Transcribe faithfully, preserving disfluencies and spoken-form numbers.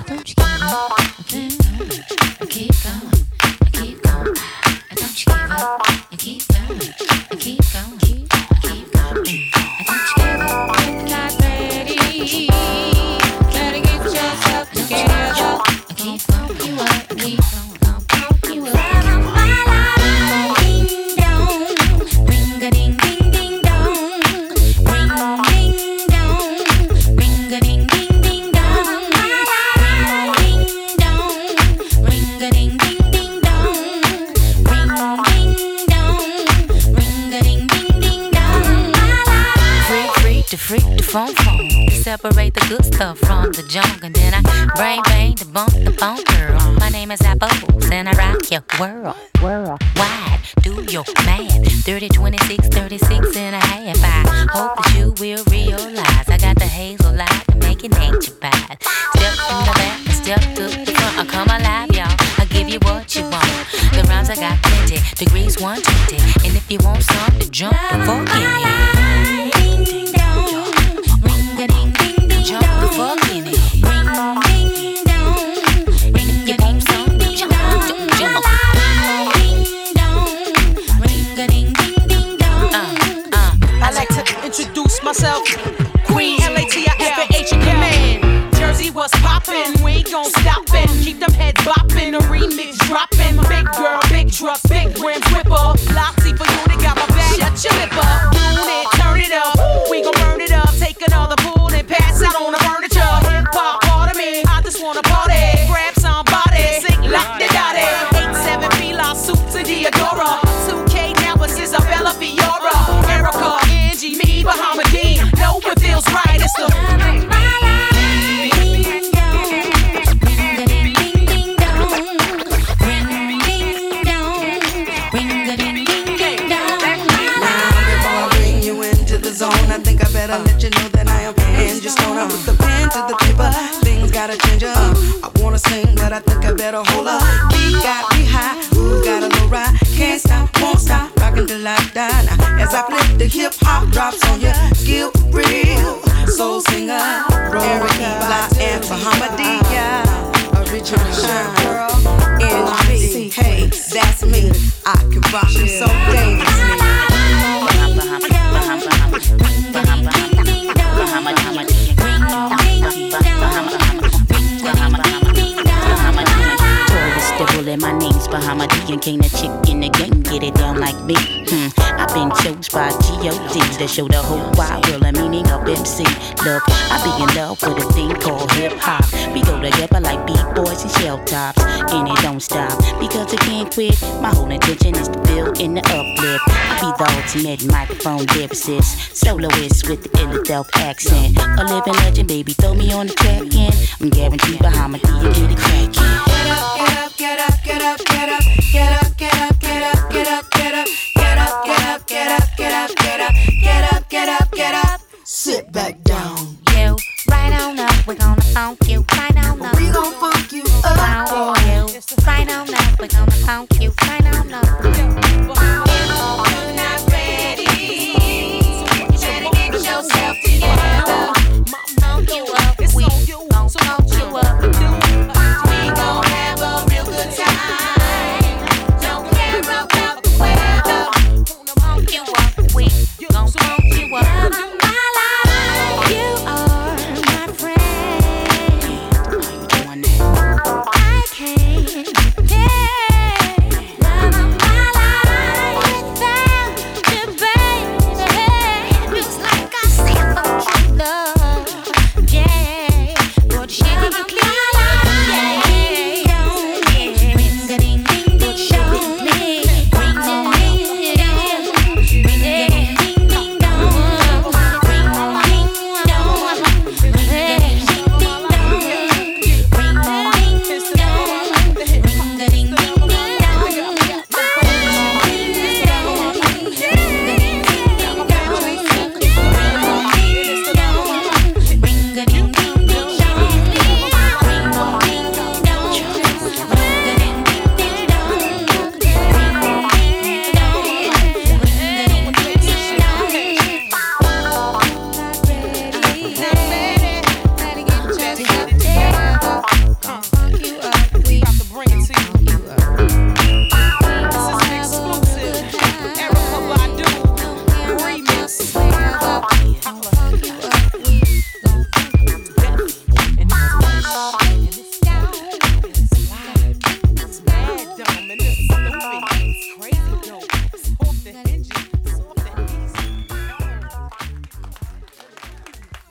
Don't you give up. I keep going. I keep going. I keep going. Don't you give up. I keep going. I keep going. Keep, keep going. I don't you give up. If you're not ready, better get yourself together. I keep going. You up. I keep going. I'll pump you up. Ding dong, ring a ding ding ding dong, ring ding dong, ring a ding ding ding dong, ring ding dong, ring a ding ding ding dong, ring ding dong, ring a ding ding ding dong. Freak freak to freak to phone phone, separate the good stuff from the junk, and then I brain bang to bump the phone girl. My name is Apples and I rock your world, world wide. Do your math, thirty, twenty-six, thirty-six and a half. I hope that you will realize I got the hazel light to make it nature bad. Step in the back, step to the front. I come alive, y'all. I give you what you want. The rhymes I got plenty, degrees one twenty. And if you want some to jump the fuck in it. Ding dong, ring a ding ding ding, jump the fuck in it. Ring ding dong, ring if you want some to jump, jump, jump. I like to introduce myself, Queen L A T I F A H in command. Jersey, what's poppin'? We ain't gon' stoppin'. Keep them heads boppin', a remix droppin'. Big girl, big truck, big rims, whipper. Loxy for you, they got my back. Shut your lip up, tune it, turn it up. We gon' burn it up, take another pull and pass out on the furniture. Hip hop, part of me, I just wanna party. Grab somebody, sing like the daddy. eight seven Fila, suit to Diodora. two K now, it's Isabella Fiora. Erica, Angie, me, Bahamadia. Know what feels right, it's the I think I better let you know that I am in. Just gonna put the pen to the paper. Things gotta change up. I wanna sing, but I think I better hold up. Beat got me high, ooh, got a low ride. Can't stop, won't stop, rockin' till I die. Now, as I flip the hip hop drops on you, skill real, soul singer, Erica, Fly, and Bahamadia. Original shirt girl, N G. Hey, that's me. I can rock you so dangerously. My name's Bahamadia, can't a chick in the game get it down like me. Hmm. I've been chose by G O D to show the whole wide world the meaning of M C. Look, I be in love with a thing called hip hop. We go together like B-boys and shell tops, and it don't stop because it can't quit. My whole intention is to build in the uplift. I be the ultimate microphone lyricist, soloist with the Philadelphia accent. A living legend, baby, throw me on the track and I'm guaranteed Bahamadia get it crackin'. Get up, get up, get up, get up, get up, get up, get up, get up, get up, get up, get up, get up, get up, get up, get up, get up. Sit back down. You right on up, we're gonna funk you. Right on up, we gon' funk you up. Down for you. Right on up, we're gonna funk you. Right on up. You're not ready. You better get yourself together.